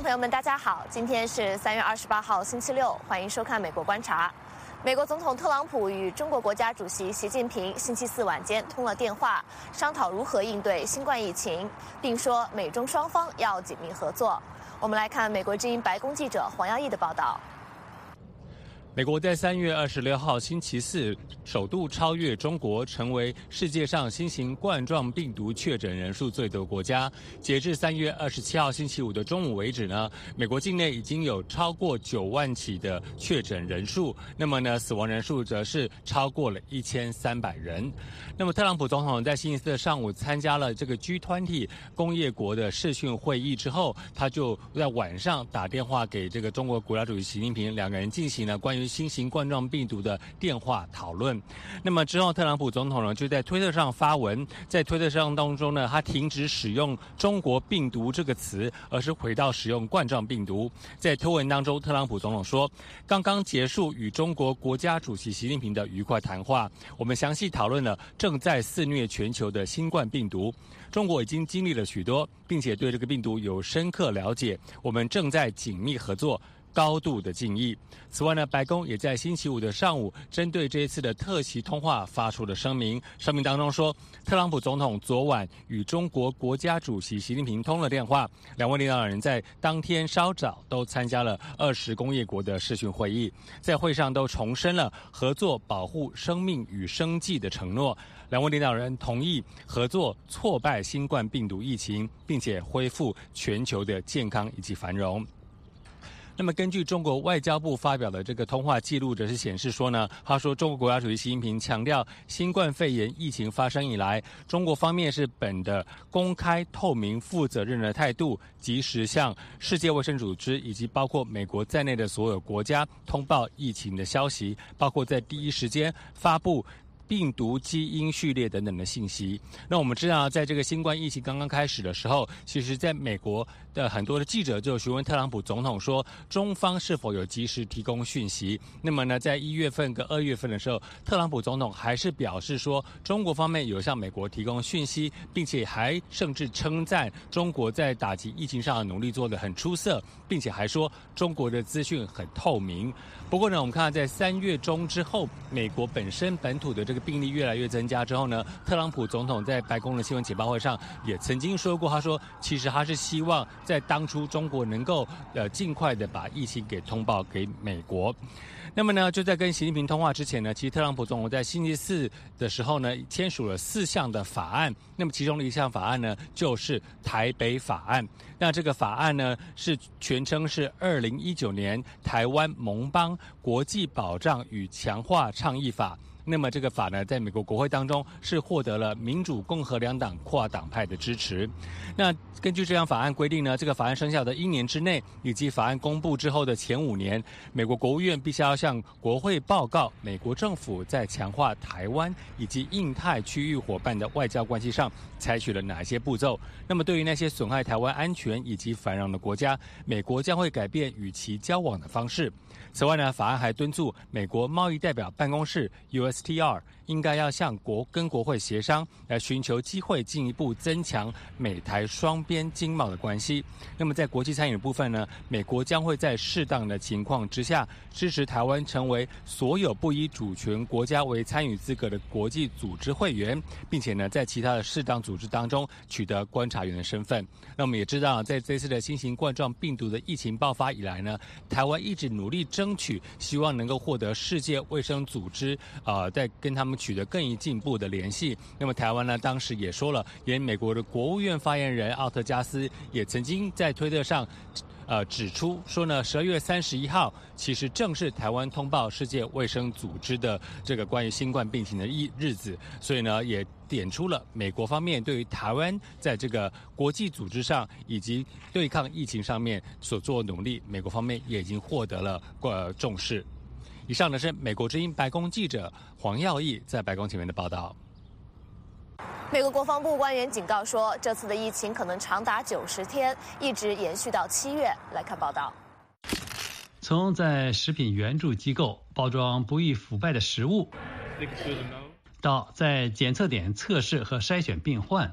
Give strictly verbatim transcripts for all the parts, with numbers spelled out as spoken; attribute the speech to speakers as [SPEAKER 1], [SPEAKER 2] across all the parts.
[SPEAKER 1] 朋友们，大家好，今天是三月二十八号，星期六，欢迎收看《美国观察》。美国总统特朗普与中国国家主席习近平星期四晚间通了电话，商讨如何应对新冠疫情，并说美中双方要紧密合作。我们来看美国之音白宫记者黄耀义的报道。
[SPEAKER 2] 美国在三月二十六号星期四首度超越中国，成为世界上新型冠状病毒确诊人数最多的国家。截至三月二十七号星期五的中午为止呢，美国境内已经有超过九万起的确诊人数，那么呢，死亡人数则是超过了一千三百人。那么，特朗普总统在星期四的上午参加了这个 G 二十 工业国的视讯会议之后，他就在晚上打电话给这个中国国家主席习近平，两个人进行了关于新型冠状病毒的电话讨论。那么之后，特朗普总统呢就在推特上发文，在推特上当中呢，他停止使用中国病毒这个词，而是回到使用冠状病毒。在推文当中，特朗普总统说，刚刚结束与中国国家主席习近平的愉快谈话，我们详细讨论了正在肆虐全球的新冠病毒。中国已经经历了许多，并且对这个病毒有深刻了解，我们正在紧密合作，高度的敬意。此外呢，白宫也在星期五的上午针对这一次的特席通话发出了声明。声明当中说，特朗普总统昨晚与中国国家主席习近平通了电话，两位领导人在当天稍早都参加了二十工业国的视讯会议，在会上都重申了合作保护生命与生计的承诺。两位领导人同意合作挫败新冠病毒疫情，并且恢复全球的健康以及繁荣。那么根据中国外交部发表的这个通话记录，则是显示说呢，他说中国国家主席习近平强调，新冠肺炎疫情发生以来，中国方面是本着公开、透明、负责任的态度，及时向世界卫生组织以及包括美国在内的所有国家通报疫情的消息，包括在第一时间发布病毒基因序列等等的信息。那我们知道，在这个新冠疫情刚刚开始的时候，其实在美国的很多的记者就询问特朗普总统说，中方是否有及时提供讯息。那么呢，在一月份跟二月份的时候，特朗普总统还是表示说，中国方面有向美国提供讯息，并且还甚至称赞中国在打击疫情上的努力做得很出色，并且还说中国的资讯很透明。不过呢，我们看到在三月中之后，美国本身本土的这个病例越来越增加之后呢，特朗普总统在白宫的新闻简报会上也曾经说过，他说其实他是希望在当初中国能够呃尽快的把疫情给通报给美国。那么呢，就在跟习近平通话之前呢，其实特朗普总统在星期四的时候呢，签署了四项的法案。那么其中的一项法案呢，就是台北法案。那这个法案呢，是全称是二零一九年台湾盟邦国际保障与强化倡议法。那么这个法呢，在美国国会当中是获得了民主、共和两党跨党派的支持。那根据这项法案规定呢，这个法案生效的一年之内，以及法案公布之后的前五年，美国国务院必须要向国会报告美国政府在强化台湾以及印太区域伙伴的外交关系上采取了哪些步骤。那么对于那些损害台湾安全以及繁荣的国家，美国将会改变与其交往的方式。此外呢，法案还敦促美国贸易代表办公室 U S T R 应该要向国跟国会协商，来寻求机会进一步增强美台双边经贸的关系。那么在国际参与的部分呢，美国将会在适当的情况之下，支持台湾成为所有不以主权国家为参与资格的国际组织会员，并且呢，在其他的适当组织当中取得观察员的身份。那我们也知道，在这次的新型冠状病毒的疫情爆发以来呢，台湾一直努力争取，希望能够获得世界卫生组织呃，在跟他们取得更进一步的联系。那么台湾呢，当时也说了，连美国的国务院发言人奥特加斯也曾经在推特上呃，指出说呢，十二月三十一号其实正是台湾通报世界卫生组织的这个关于新冠病情的日子，所以呢，也点出了美国方面对于台湾在这个国际组织上以及对抗疫情上面所做的努力，美国方面也已经获得了呃重视。以上呢是美国之音白宫记者黄耀义在白宫前面的报道。
[SPEAKER 1] 美国国防部官员警告说，这次的疫情可能长达九十天，一直延续到七月。来看报道。
[SPEAKER 3] 从在食品援助机构包装不易腐败的食物，到在检测点测试和筛选病患，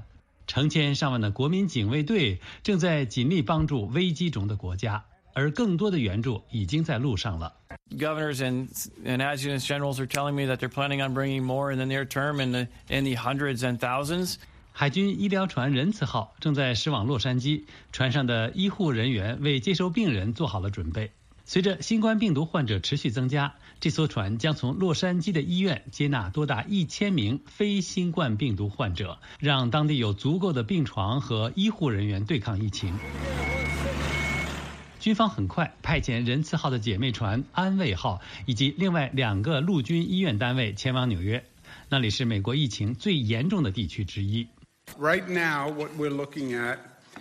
[SPEAKER 3] 成千上万的国民警卫队正在尽力帮助危机中的国家，而更多的援助已经在路上了。
[SPEAKER 4] Governors and, and adjutants generals are telling me that they're planning on bringing more in the near term in the, in the hundreds and thousands.
[SPEAKER 3] 海军医疗船仁慈号正在驶往洛杉矶，船上的医护人员为接收病人做好了准备。随着新冠病毒患者持续增加，这艘船将从洛杉矶的医院接纳多达一千名非新冠病毒患者，让当地有足够的病床和医护人员对抗疫情。军方很快派遣仁慈号的姐妹船安慰号以及另外两个陆军医院单位前往纽约，那里是美国疫情最严重的地区之一。
[SPEAKER 5] Right now, what we're looking at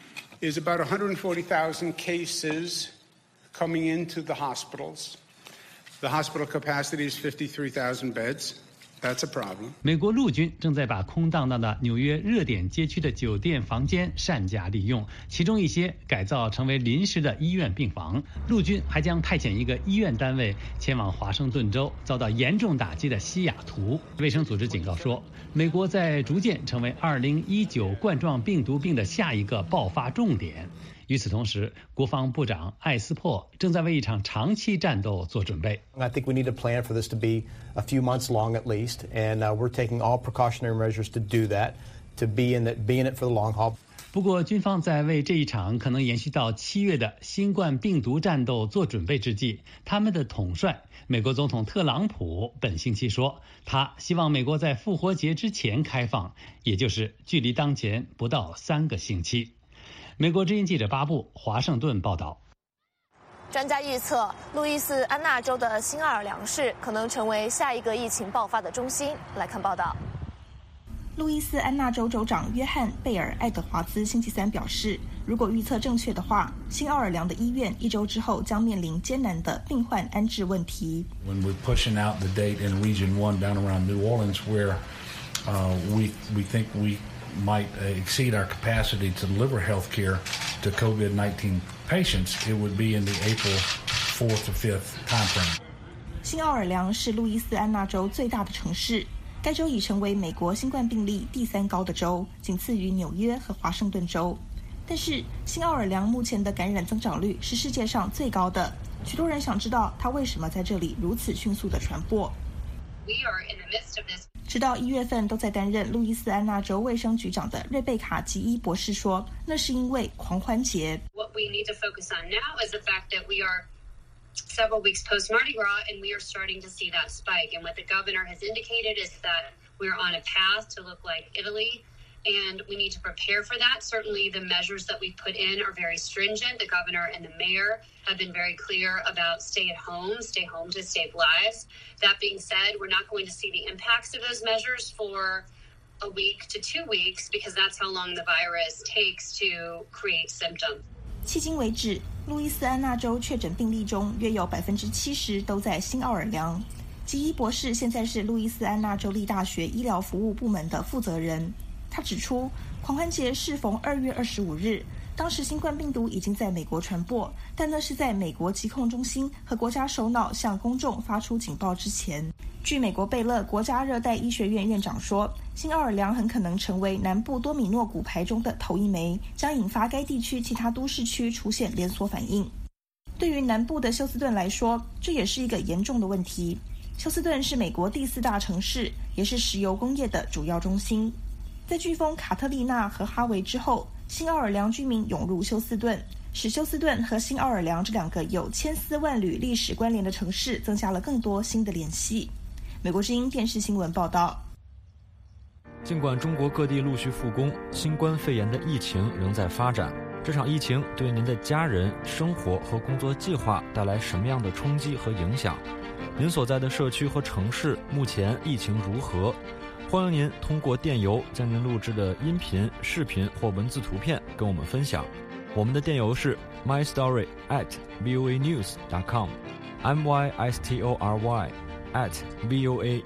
[SPEAKER 5] is about one hundred forty thousand cases coming into the hospitals. The hospital capacity is fifty-three thousand beds. That's a problem.
[SPEAKER 3] 美国陆军正在把空荡荡的纽约热点街区的酒店房间善加利用，其中一些改造成为临时的医院病房。陆军还将派遣一个医院单位前往华盛顿州遭到严重打击的西雅图。卫生组织警告说，美国在逐渐成为二零一九冠状病毒病的下一个爆发重点。与此同时，国防部长艾斯珀正在为一场长期战斗做准备。
[SPEAKER 6] I think we need to plan for this to be a few months long at least, and uh, we're taking all precautionary measures to do that, to be in it, be in it for the long haul.
[SPEAKER 3] 不过，军方在为这一场可能延续到七月的新冠病毒战斗做准备之际，他们的统帅美国总统特朗普本星期说，他希望美国在复活节之前开放，也就是距离当前不到三个星期。美国之音记者巴布华盛顿报道。
[SPEAKER 1] 专家预测，路易斯安那州的新奥尔良市可能成为下一个疫情爆发的中心。来看报道。
[SPEAKER 7] 路易斯安那州州长约翰·贝尔·爱德华兹星期三表示，如果预测正确的话，新奥尔良的医院一周之后将面临艰难的病患安置问题。
[SPEAKER 8] When we're pushing out the date in Region One down around New Orleans, where uh, we we think we might exceed our capacity to deliver health care to COVID nineteen patients, it would be in the April fourth or fifth timeframe.
[SPEAKER 7] 新奥尔良是路易斯安那州最大的城市，该州已成为美国新冠病例第三高的州，仅次于纽约和华盛顿州。但是新奥尔良目前的感染增长率是世界上最高的，许多人想知道它为什么在这里如此迅速的传播。
[SPEAKER 9] We are in the midst of this.
[SPEAKER 7] 直到一月份都在担任路易斯安那州卫生局长的瑞贝卡·吉伊博士说，那是因为狂欢节。
[SPEAKER 9] What we need to focus on now is the fact that we are several weeks post Mardi Gras and we are starting to see that spike. And what the governor has indicated is that we're on a path to look like Italy. And we need to prepare for that. Certainly the measures that we put in are very stringent. The governor and the mayor have been very clear about stay at home, stay home to save lives. That being said, we're not going to see the impacts of those measures for a week to two weeks because that's how long the virus takes to create symptoms.
[SPEAKER 7] 迄今为止，路易斯安那州确诊病例中约有百分之七十都在新奥尔良。吉伊博士现在是路易斯安那州立大学医疗服务部门的负责人。他指出，狂欢节适逢二月二十五日，当时新冠病毒已经在美国传播，但那是在美国疾控中心和国家首脑向公众发出警报之前。据美国贝勒国家热带医学院院长说，新奥尔良很可能成为南部多米诺骨牌中的头一枚，将引发该地区其他都市区出现连锁反应。对于南部的休斯顿来说，这也是一个严重的问题。休斯顿是美国第四大城市，也是石油工业的主要中心。在飓风卡特丽娜和哈维之后，新奥尔良居民涌入休斯顿，使休斯顿和新奥尔良这两个有千丝万缕历史关联的城市增加了更多新的联系。美国之音电视新闻报道。
[SPEAKER 10] 尽管中国各地陆续复工，新冠肺炎的疫情仍在发展。这场疫情对您的家人、生活和工作计划带来什么样的冲击和影响？您所在的社区和城市目前疫情如何？欢迎您通过电邮将您录制的音频、视频或文字图片跟我们分享。我们的电邮是 my story at voa news dot com m y s t o r y at voa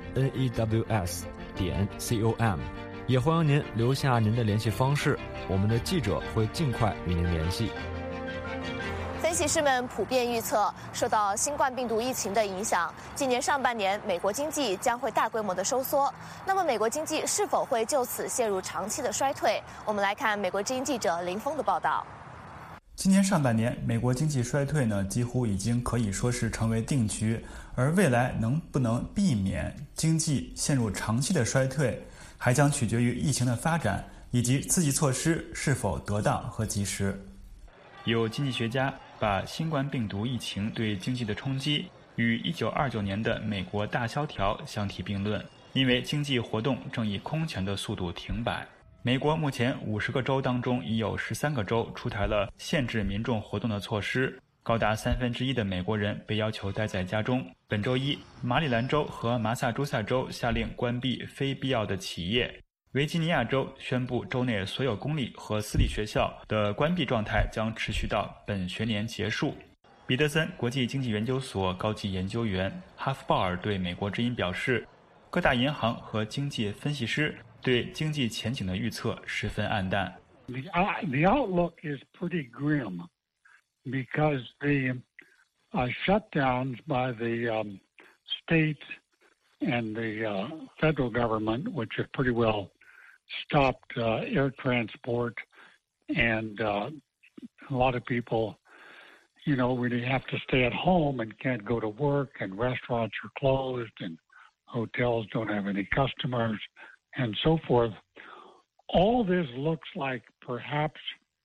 [SPEAKER 10] news 点 com。也欢迎您留下您的联系方式，我们的记者会尽快与您联系。
[SPEAKER 1] 分析师们普遍预测，受到新冠病毒疫情的影响，今年上半年美国经济将会大规模的收缩。那么，美国经济是否会就此陷入长期的衰退？我们来看美国之音记者林峰的报道。
[SPEAKER 11] 今年上半年，美国经济衰退呢，几乎已经可以说是成为定局。而未来能不能避免经济陷入长期的衰退，还将取决于疫情的发展以及刺激措施是否得当和及时。有经济学家把新冠病毒疫情对经济的冲击与一九二九年的美国大萧条相提并论，因为经济活动正以空前的速度停摆。美国目前五十个州当中已有十三个州出台了限制民众活动的措施，高达三分之一的美国人被要求待在家中。本周一，马里兰州和麻萨诸塞州下令关闭非必要的企业，维吉尼亚州宣布州内所有公立和私立学校的关闭状态将持续到本学年结束。彼得森国际经济研究所高级研究员哈夫鲍尔对美国之音表示，各大银行和经济分析师对经济前景的预测十分暗淡。
[SPEAKER 12] The, uh, the outlook is pretty grim because the uh, shutdowns by the um, state and the uh, federal government, which have pretty well stopped uh, air transport, and uh, a lot of people, you know, really have to stay at home and can't go to work, and restaurants are closed, and hotels don't have any customers, and so forth. All this looks like perhaps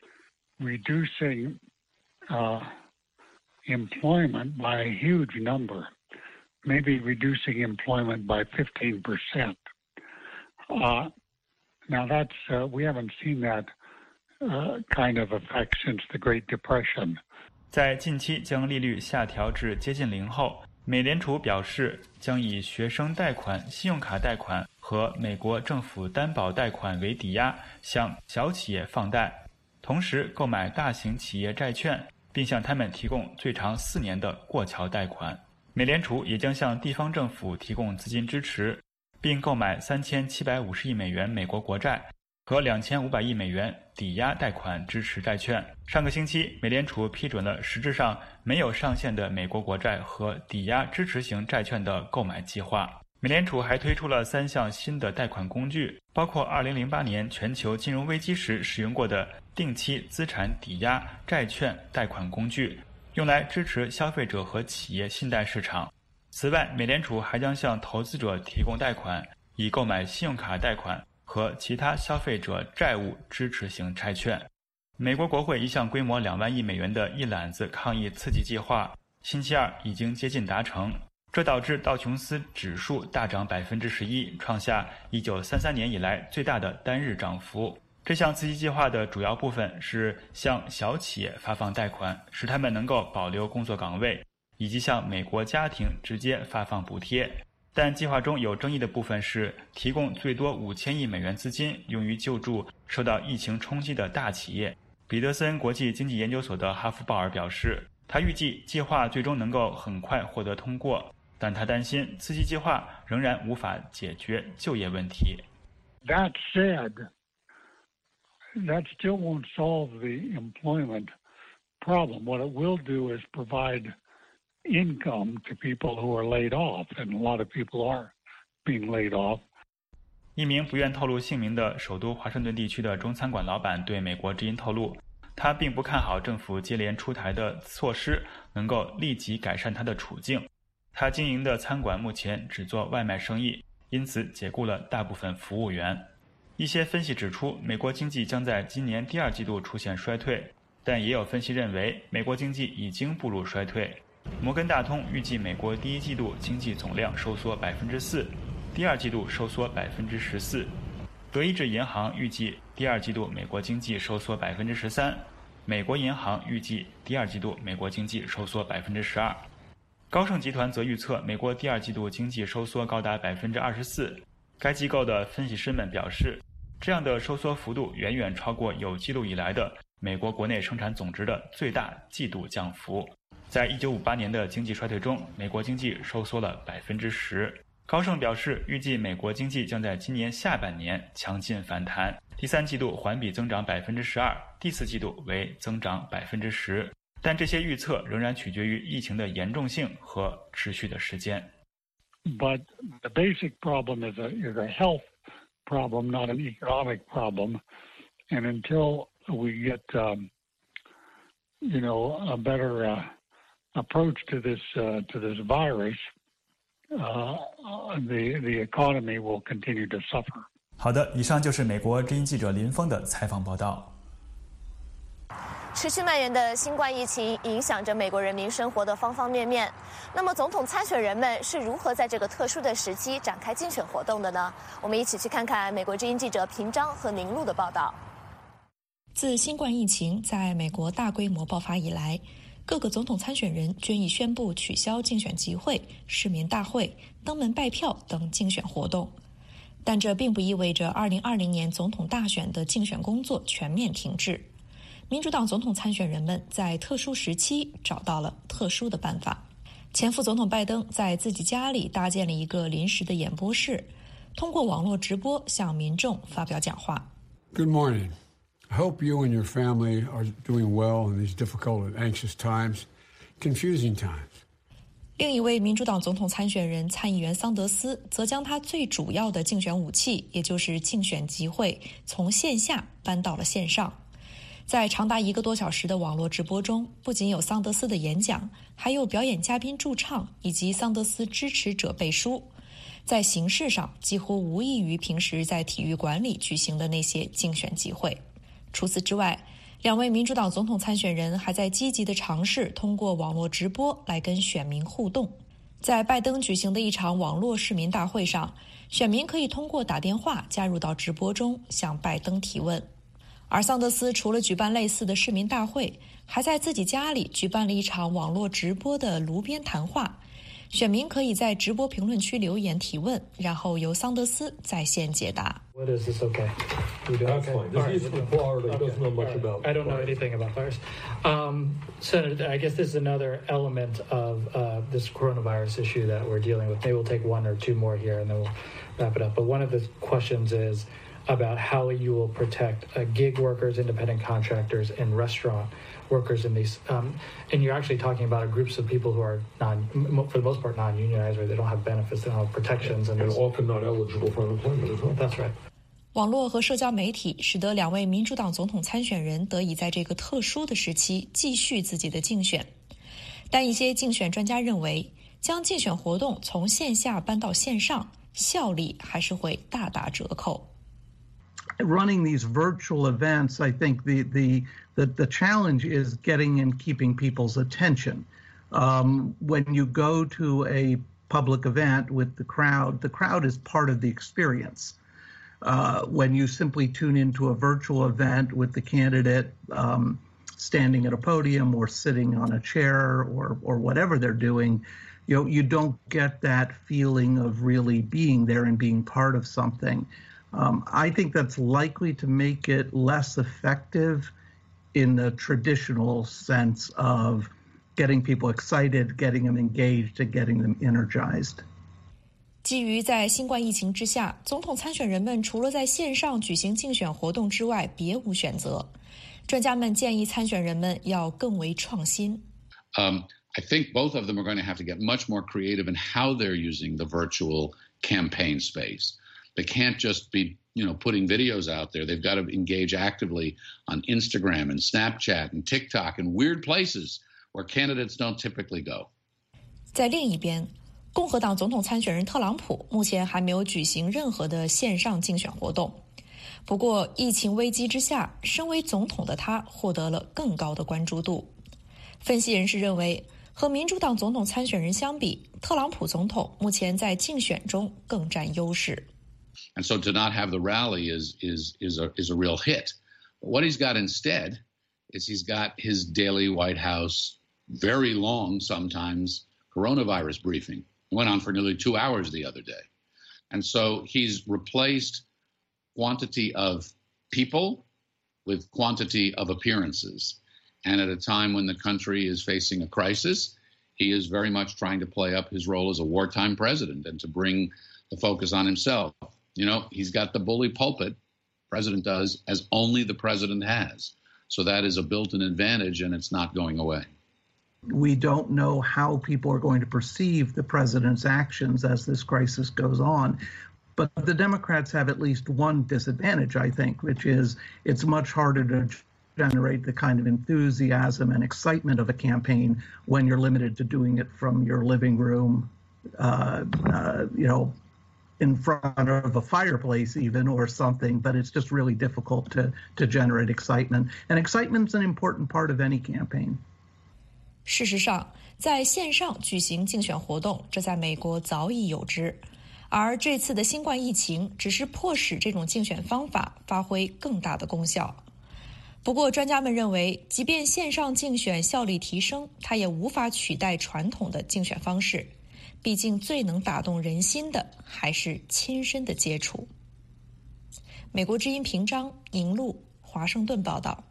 [SPEAKER 12] reducing uh, employment by a huge number, maybe reducing employment by fifteen percent. Uh, now that's, uh, we haven't seen that uh, kind of effect since the Great Depression.
[SPEAKER 11] 在近期将利率下调至接近零后，美联储表示将以学生贷款、信用卡贷款和美国政府担保贷款为抵押向小企业放贷，同时购买大型企业债券，并向他们提供最长四年的过桥贷款。美联储也将向地方政府提供资金支持，并购买三千七百五十亿美元美国国债和两千五百亿美元抵押贷款支持债券。上个星期，美联储批准了实质上没有上限的美国国债和抵押支持型债券的购买计划。美联储还推出了三项新的贷款工具，包括二零零八年全球金融危机时使用过的定期资产抵押债券贷款工具，用来支持消费者和企业信贷市场。此外，美联储还将向投资者提供贷款，以购买信用卡贷款和其他消费者债务支持型债券。美国国会一项规模两万亿美元的一揽子抗疫刺激计划，星期二已经接近达成，这导致道琼斯指数大涨百分之十一，创下一九三三年以来最大的单日涨幅。这项刺激计划的主要部分是向小企业发放贷款，使他们能够保留工作岗位，以及向美国家庭直接发放补贴。但计划中有争议的部分是提供最多五千亿美元资金用于救助受到疫情冲击的大企业。彼得森国际经济研究所的哈夫鲍尔表示，他预计计划最终能够很快获得通过，但他担心刺激计划仍然无法解决就业问题。
[SPEAKER 12] That said, that still won't solve the employment problem. What it will do is provide income to people who are laid off, and a lot of people are being laid off.
[SPEAKER 11] 一名不愿透露姓名的首都华盛顿地区的中餐馆老板对美国之音透露，他并不看好政府接连出台的措施能够立即改善他的处境。他经营的餐馆目前只做外卖生意，因此解雇了大部分服务员。一些分析指出，美国经济将在今年第二季度出现衰退，但也有分析认为美国经济已经步入衰退。摩根大通预计美国第一季度经济总量收缩百分之四，第二季度收缩百分之十四。德意志银行预计第二季度美国经济收缩百分之十三，美国银行预计第二季度美国经济收缩百分之十二。高盛集团则预测美国第二季度经济收缩高达百分之二十四。该机构的分析师们表示，这样的收缩幅度远远超过有记录以来的美国国内生产总值的最大季度降幅。在一九五八年的经济衰退中，美国经济收缩了百分之十。高盛表示，预计美国经济将在今年下半年强劲反弹，第三季度环比增长百分之十二，第四季度为增长百分之十。 但这些预测仍然取决于疫情的严重性和持续的时间。
[SPEAKER 12] But the basic problem is a is a health problem, not an economic problem. And until we get, um, you know, a better uh, approach to this uh, to this virus, uh, the the economy will continue to suffer.
[SPEAKER 13] 好的，以上就是美国之音记者林峰的采访报道。
[SPEAKER 1] 持续蔓延的新冠疫情影响着美国人民生活的方方面面。那么，总统参选人们是如何在这个特殊的时期展开竞选活动的呢？我们一起去看看美国之音记者平章和宁路的报道。
[SPEAKER 14] 自新冠疫情在美国大规模爆发以来，各个总统参选人均已宣布取消竞选集会、市民大会、登门拜票等竞选活动。但这并不意味着二零二零年总统大选的竞选工作全面停滞。民主党总统参选人们在特殊时期找到了特殊的办法。前副总统拜登在自己家里搭建了一个临时的演播室，通过网络直播向民众发表讲话。
[SPEAKER 15] Good morning. I hope you and your family are doing well in these difficult and anxious times, confusing times.
[SPEAKER 14] 另一位民主党总统参选人参议员桑德斯则将他最主要的竞选武器，也就是竞选集会，从线下搬到了线上。在长达一个多小时的网络直播中，不仅有桑德斯的演讲，还有表演嘉宾驻唱以及桑德斯支持者背书。在形式上几乎无异于平时在体育馆里举行的那些竞选集会。除此之外，两位民主党总统参选人还在积极地尝试通过网络直播来跟选民互动。在拜登举行的一场网络市民大会上，选民可以通过打电话加入到直播中向拜登提问。而桑德斯除了举办类似的市民大会，还在自己家里举办了一场网络直播的炉边谈话。选民可以在直播评论区留言提问，然后由桑德斯在线解答。
[SPEAKER 16] What is this okay? We do? That's fine. This is from Florida. He doesn't know much about. I don't know anything about virus. Um, Senator, I guess this is another element of uh, this coronavirus issue that we're dealing with. Maybe we'll take one or two more here, and then we'll wrap it up. But one of the questions is about how you will protect uh, gig workers, independent contractors, and restaurant workers in these. Um, and you're actually talking about groups of people who are non, for the most part, non-unionized, or they don't have benefits, they don't have protections, and,
[SPEAKER 15] and often not eligible for unemployment as well.
[SPEAKER 16] That's right.
[SPEAKER 14] 网络和社交媒体使得两位民主党总统参选人得以在这个特殊的时期继续自己的竞选。但一些竞选专家认为，将竞选活动从线下搬到线上，效力还是会大打折扣。
[SPEAKER 17] Running these virtual events, I think the the the, the challenge is getting and keeping people's attention. Um, when you go to a public event with the crowd, the crowd is part of the experience. Uh, when you simply tune into a virtual event with the candidate um, standing at a podium or sitting on a chair or or whatever they're doing, you know, you don't get that feeling of really being there and being part of something. Um, I think that's likely to make it less effective in the traditional sense of getting people excited, getting them engaged, and getting them energized.
[SPEAKER 14] 基于在新冠疫情之下，总统参选人们除了在线上举行竞选活动之外，别无选择。专家们建议参选人们要更为创新。
[SPEAKER 18] Um, I think both of them are going to have to get much more creative in how they're using the virtual campaign space. They can't just be, you know, putting videos out there. They've got to engage actively on Instagram and Snapchat and TikTok and weird places where candidates don't typically go.
[SPEAKER 14] 在另一边，共和党总统参选人特朗普目前还没有举行任何的线上竞选活动。不过，疫情危机之下，身为总统的他获得了更高的关注度。分析人士认为，和民主党总统参选人相比，特朗普总统目前在竞选中更占优势。
[SPEAKER 18] And so to not have the rally is is is a is a real hit. What he's got instead is he's got his daily White House, very long sometimes, coronavirus briefing. It went on for nearly two hours the other day. And so he's replaced quantity of people with quantity of appearances. And at a time when the country is facing a crisis, he is very much trying to play up his role as a wartime president and to bring the focus on himself. You know, he's got the bully pulpit, president does, as only the president has. So that is a built-in advantage, and it's not going away.
[SPEAKER 17] We don't know how people are going to perceive the president's actions as this crisis goes on. But the Democrats have at least one disadvantage, I think, which is it's much harder to generate the kind of enthusiasm and excitement of a campaign when you're limited to doing it from your living room, uh, uh, you know, in front of a fireplace even or something, but it's just really difficult to, to generate excitement. And excitement's an important part of any campaign.
[SPEAKER 14] 事实上，在线上举行竞选活动，这在美国早已有之。而这次的新冠疫情只是迫使这种竞选方法发挥更大的功效。不过专家们认为，即便线上竞选效率提升，它也无法取代传统的竞选方式。毕竟最能打动人心的还是亲身的接触。美国之音评章宁路华盛顿报道。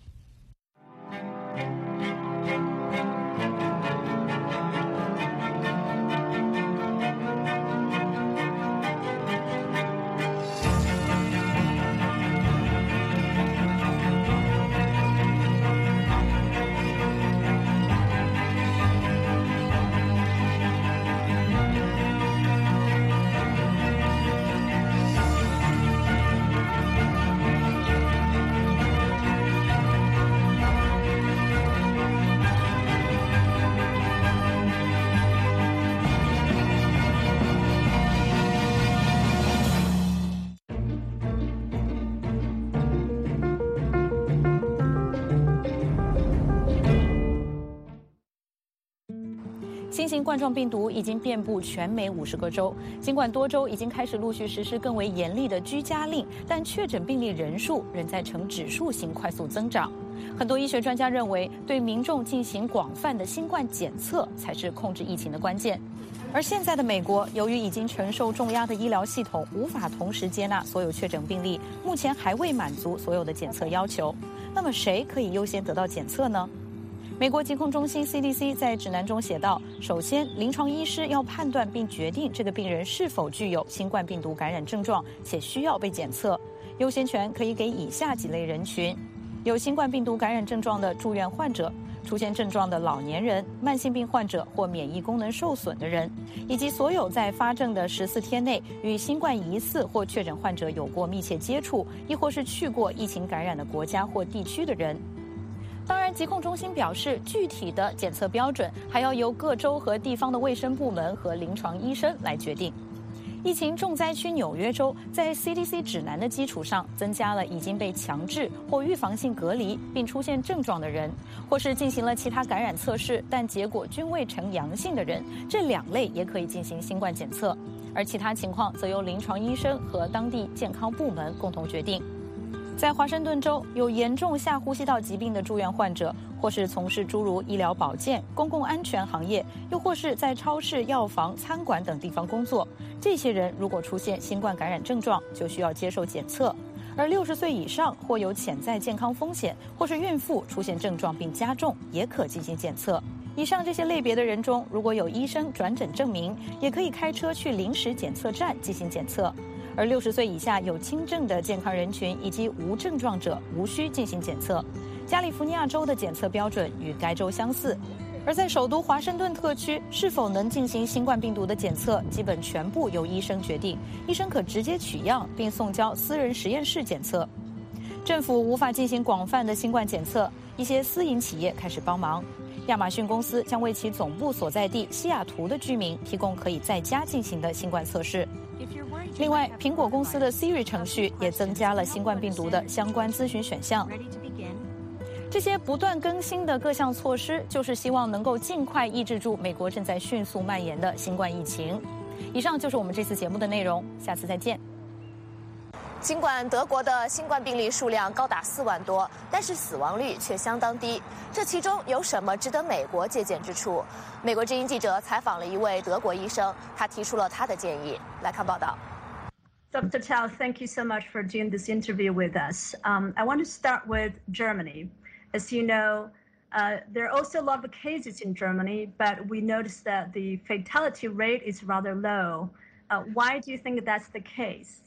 [SPEAKER 14] 新型冠状病毒已经遍布全美五十个州，尽管多州已经开始陆续实施更为严厉的居家令，但确诊病例人数仍在呈指数型快速增长。很多医学专家认为，对民众进行广泛的新冠检测才是控制疫情的关键。而现在的美国，由于已经承受重压的医疗系统无法同时接纳所有确诊病例，目前还未满足所有的检测要求。那么谁可以优先得到检测呢？美国疾控中心 C D C 在指南中写道，首先，临床医师要判断并决定这个病人是否具有新冠病毒感染症状且需要被检测。优先权可以给以下几类人群：有新冠病毒感染症状的住院患者、出现症状的老年人、慢性病患者或免疫功能受损的人，以及所有在发症的十四天内与新冠疑似或确诊患者有过密切接触，亦或是去过疫情感染的国家或地区的人。当然，疾控中心表示，具体的检测标准还要由各州和地方的卫生部门和临床医生来决定。疫情重灾区纽约州在 C D C 指南的基础上，增加了已经被强制或预防性隔离并出现症状的人，或是进行了其他感染测试但结果均未呈阳性的人，这两类也可以进行新冠检测，而其他情况则由临床医生和当地健康部门共同决定。在华盛顿州，有严重下呼吸道疾病的住院患者，或是从事诸如医疗保健、公共安全行业，又或是在超市、药房、餐馆等地方工作，这些人如果出现新冠感染症状，就需要接受检测。而六十岁以上或有潜在健康风险，或是孕妇出现症状并加重，也可进行检测。以上这些类别的人中，如果有医生转诊证明，也可以开车去临时检测站进行检测。而六十岁以下有轻症的健康人群以及无症状者无需进行检测。加利福尼亚州的检测标准与该州相似，而在首都华盛顿特区，是否能进行新冠病毒的检测，基本全部由医生决定。医生可直接取样并送交私人实验室检测。政府无法进行广泛的新冠检测，一些私营企业开始帮忙。亚马逊公司将为其总部所在地西雅图的居民提供可以在家进行的新冠测试。另外，苹果公司的 Siri 程序也增加了新冠病毒的相关咨询选项。这些不断更新的各项措施，就是希望能够尽快抑制住美国正在迅速蔓延的新冠疫情。以上就是我们这次节目的内容，下次再见。
[SPEAKER 1] 尽管德国的新冠病例数量高达四万多，但是死亡率却相当低。这其中有什么值得美国借鉴之处？美国之音记者采访了一位德国医生，他提出了他的建议。来看报道。
[SPEAKER 19] Doctor Tao, thank you so much for doing this interview with us. Um, I want to start with Germany. As you know, uh, there are also a lot of cases in Germany, but we noticed that the fatality rate is rather low. Uh, why do you think that's the case?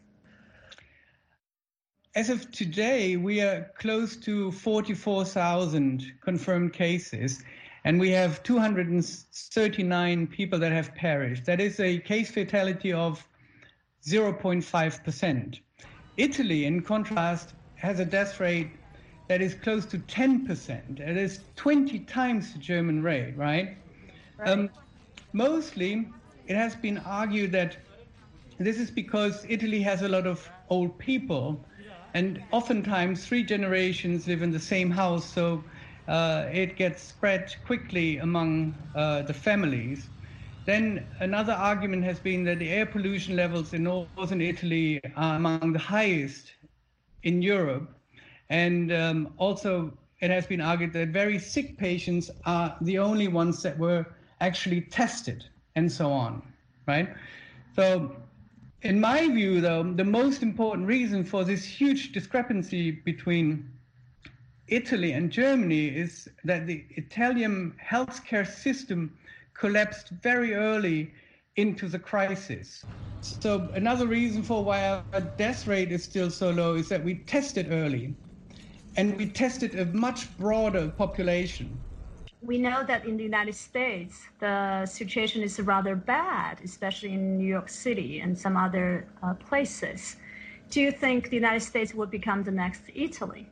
[SPEAKER 20] As of today, we are close to forty-four thousand confirmed cases, and we have two hundred thirty-nine people that have perished. That is a case fatality of zero point five percent. Italy, in contrast, has a death rate that is close to ten percent. It is twenty times the German rate, right? right. Um, mostly, it has been argued that this is because Italy has a lot of old people, and oftentimes three generations live in the same house, so uh, it gets spread quickly among uh, the families. Then another argument has been that the air pollution levels in northern Italy are among the highest in Europe. And um, also it has been argued that very sick patients are the only ones that were actually tested and so on, right? So in my view, though, the most important reason for this huge discrepancy between Italy and Germany is that the Italian healthcare system collapsed very early into the crisis. So another reason for why our death rate is still so low is that we tested early, and we tested a much broader population.
[SPEAKER 19] We know that in the United States, the situation is rather bad, especially in New York City and some other uh, places. Do you think the United States will become the next Italy?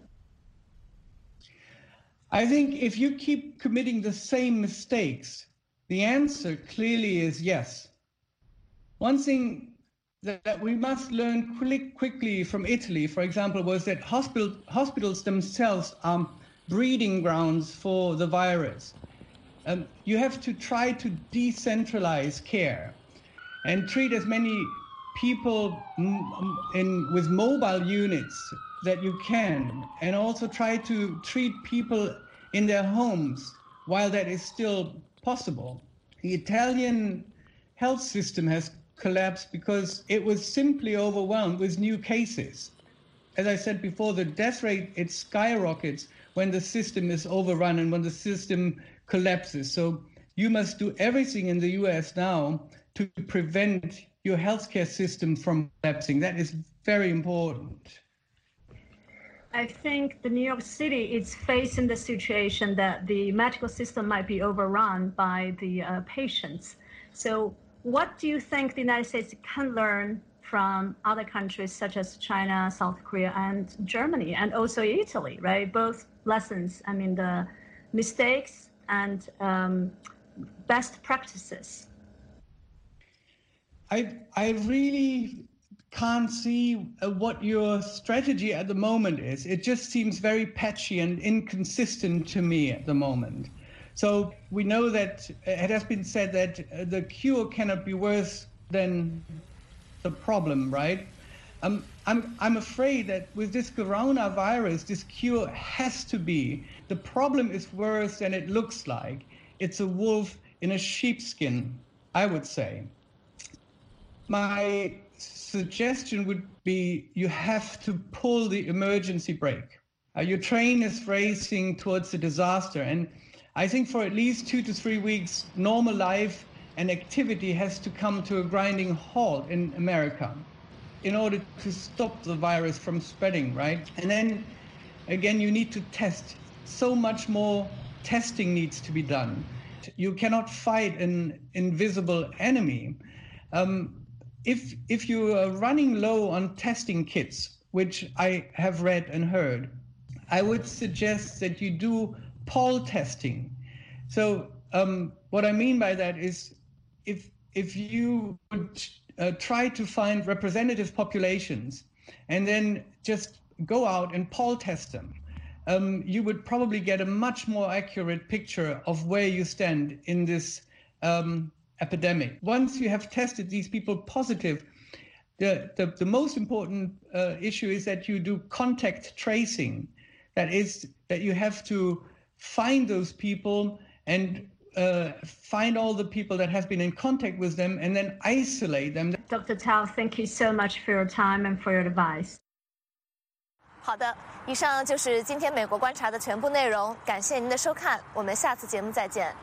[SPEAKER 20] I think if you keep committing the same mistakes, the answer clearly is yes. One thing that, that we must learn quick, quickly from Italy, for example, was that hospital, hospitals themselves are breeding grounds for the virus. Um, you have to try to decentralize care and treat as many people in, with mobile units that you can, and also try to treat people in their homes while that is still possible. The Italian health system has collapsed because it was simply overwhelmed with new cases. As I said before, the death rate, it skyrockets when the system is overrun and when the system collapses. So you must do everything in the U S now to prevent your healthcare system from collapsing. That is very important.
[SPEAKER 19] I think the New York City is facing the situation that the medical system might be overrun by the uh, patients. So what do you think the United States can learn from other countries such as China, South Korea, and Germany, and also Italy, right? Both lessons, I mean, the mistakes and um, best practices.
[SPEAKER 20] I, I really can't see uh, what your strategy at the moment is. It just seems very patchy and inconsistent to me at the moment. So we know that it has been said that uh, the cure cannot be worse than the problem, right? Um, I'm, I'm afraid that with this coronavirus, this cure has to be. The problem is worse than it looks like. It's a wolf in a sheepskin, I would say. My suggestion would be you have to pull the emergency brake. Uh, your train is racing towards the disaster, and I think for at least two to three weeks, normal life and activity has to come to a grinding halt in America in order to stop the virus from spreading, right? And then, again, you need to test. So much more testing needs to be done. You cannot fight an invisible enemy. Um, if, if you are running low on testing kits, which I have read and heard, I would suggest that you do poll testing. So um, what I mean by that is if, if you would uh, try to find representative populations and then just go out and poll test them, um, you would probably get a much more accurate picture of where you stand in this um, epidemic. Once you have tested these people positive, the, the, the most important uh, issue is that you do contact tracing. That is, that you have to find those people and uh, find all the people that have been in contact with them and then isolate them.
[SPEAKER 19] Doctor Tao, thank you so much for your time and for your advice.
[SPEAKER 1] 好的，以上就是今天美国观察的全部内容，感谢您的收看，我们下次节目再见。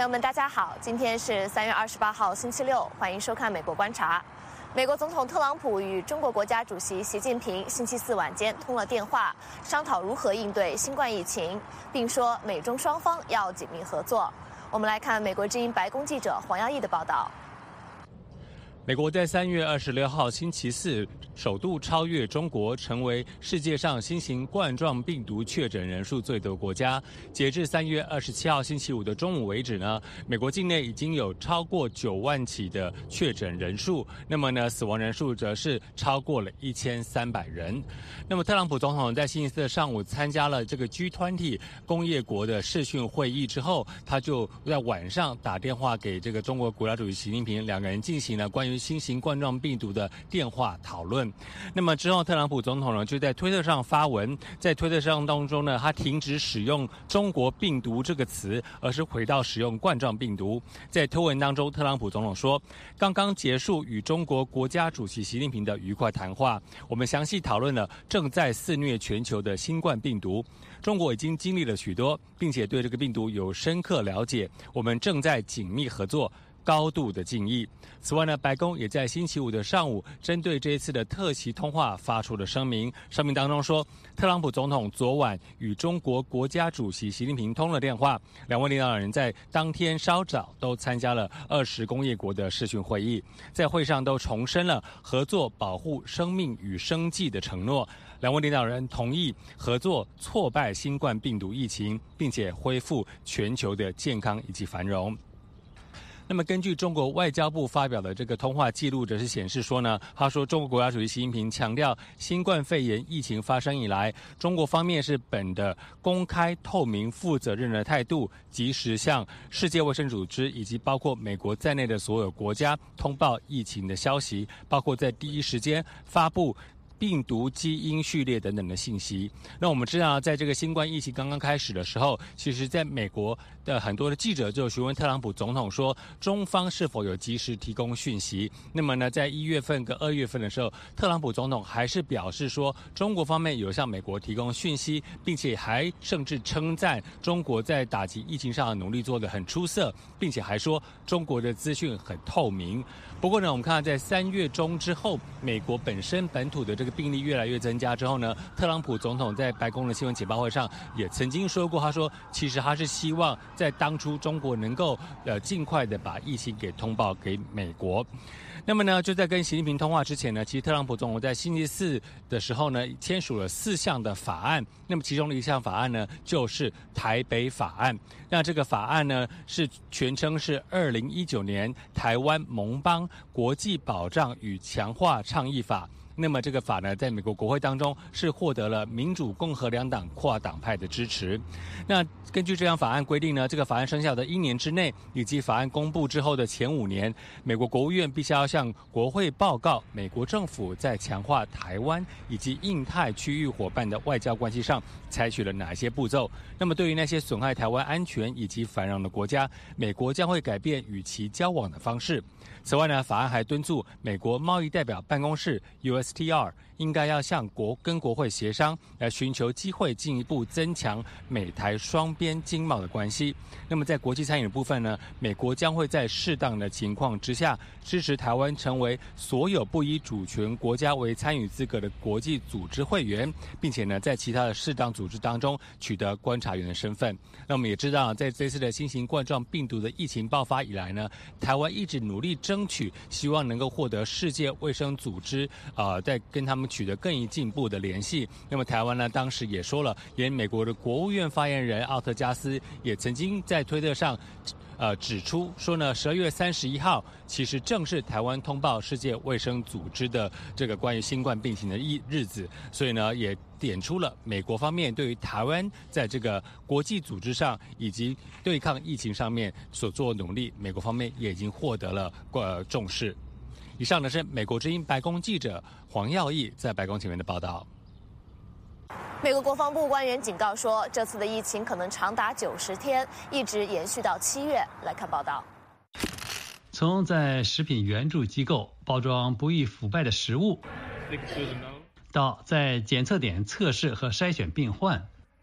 [SPEAKER 1] 朋友们，大家好，今天是三月二十八号，星期六，欢迎收看《美国观察》。美国总统特朗普与中国国家主席习近平星期四晚间通了电话，商讨如何应对新冠疫情，并说美中双方要紧密合作。我们来看美国之音白宫记者黄耀义的报道。
[SPEAKER 2] 美国在三月二十六号星期四首度超越中国，成为世界上新型冠状病毒确诊人数最多的国家。截至三月二十七号星期五的中午为止呢，美国境内已经有超过九万起的确诊人数，那么呢，死亡人数则是超过了一千三百人。那么，特朗普总统在星期四的上午参加了这个 G 二十 工业国的视讯会议之后，他就在晚上打电话给这个中国国家主席习近平，两个人进行了关于新型冠状病毒的电话讨论。那么之后，特朗普总统呢就在推特上发文，在推特上当中呢，他停止使用中国病毒这个词，而是回到使用冠状病毒。在推文当中，特朗普总统说，刚刚结束与中国国家主席习近平的愉快谈话，我们详细讨论了正在肆虐全球的新冠病毒。中国已经经历了许多，并且对这个病毒有深刻了解，我们正在紧密合作，高度的敬意。此外呢，白宫也在星期五的上午针对这一次的特席通话发出了声明。声明当中说，特朗普总统昨晚与中国国家主席习近平通了电话，两位领导人在当天稍早都参加了二十工业国的视讯会议，在会上都重申了合作保护生命与生计的承诺。两位领导人同意合作挫败新冠病毒疫情，并且恢复全球的健康以及繁荣。那么根据中国外交部发表的这个通话记录，则是显示说呢，他说中国国家主席习近平强调，新冠肺炎疫情发生以来，中国方面是本着公开、透明、负责任的态度，及时向世界卫生组织以及包括美国在内的所有国家通报疫情的消息，包括在第一时间发布病毒基因序列等等的信息。那我们知道，在这个新冠疫情刚刚开始的时候，其实在美国的很多的记者就询问特朗普总统说，中方是否有及时提供讯息。那么呢，在一月份跟二月份的时候，特朗普总统还是表示说，中国方面有向美国提供讯息，并且还甚至称赞中国在打击疫情上的努力做得很出色，并且还说中国的资讯很透明。不过呢，我们看到在三月中之后，美国本身本土的这个病例越来越增加之后呢，特朗普总统在白宫的新闻简报会上也曾经说过，他说其实他是希望在当初中国能够呃尽快的把疫情给通报给美国。那么呢，就在跟习近平通话之前呢，其实特朗普总统在星期四的时候呢，签署了四项的法案。那么其中的一项法案呢，就是台北法案。那这个法案呢，是全称是二零一九年台湾盟邦国际保障与强化倡议法。那么这个法呢，在美国国会当中是获得了民主、共和两党跨党派的支持。那根据这项法案规定呢，这个法案生效的一年之内，以及法案公布之后的前五年，美国国务院必须要向国会报告美国政府在强化台湾以及印太区域伙伴的外交关系上采取了哪些步骤。那么对于那些损害台湾安全以及繁荣的国家，美国将会改变与其交往的方式。此外呢，法案还敦促美国贸易代表办公室 U S T R 应该要向国跟国会协商，来寻求机会进一步增强美台双边经贸的关系。那么在国际参与的部分呢，美国将会在适当的情况之下，支持台湾成为所有不以主权国家为参与资格的国际组织会员，并且呢，在其他的适当组织当中取得观察员的身份。那我们也知道，在这次的新型冠状病毒的疫情爆发以来呢，台湾一直努力争取，希望能够获得世界卫生组织啊、呃，在跟他们取得更进一步的联系。那么台湾呢，当时也说了，连美国的国务院发言人奥特加斯也曾经在推特上呃指出说呢，十二月三十一号其实正是台湾通报世界卫生组织的这个关于新冠病情的日子，所以呢，也点出了美国方面对于台湾在这个国际组织上以及对抗疫情上面所做的努力，美国方面也已经获得了呃重视。以上呢是美国之音白宫记者黄耀义在白宫前面的报道。
[SPEAKER 1] 美国国防部官员警告说，这次的疫情可能长达九十天，一直延续到七月。来看报道。
[SPEAKER 3] 从在食品援助机构包装不易腐败的食物，到在检测点测试和筛选病患，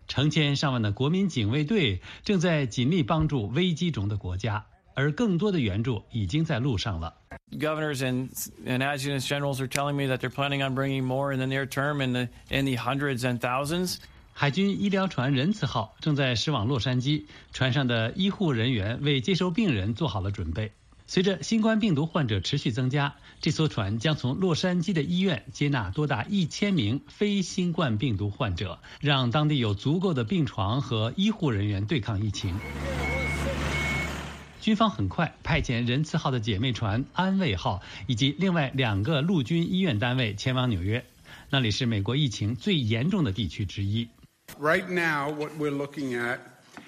[SPEAKER 3] 成千上万的国民警卫队正在尽力帮助危机中的国家，而更多的援助已经在路上了。
[SPEAKER 4] Governors and and adjutants generals are telling me that they're planning on bringing more in the near term in the in the hundreds and thousands.
[SPEAKER 3] 海军医疗船仁慈号正在驶往洛杉矶，船上的医护人员为接收病人做好了准备。随着新冠病毒患者持续增加，这艘船将从洛杉矶的医院接纳多达一千名非新冠病毒患者，让当地有足够的病床和医护人员对抗疫情。军方很快派遣仁慈号的姐妹船安慰号以及另外两个陆军医院单位前往纽约，那里是美国疫情最严重的地区之一。
[SPEAKER 5] Right now, what we're looking at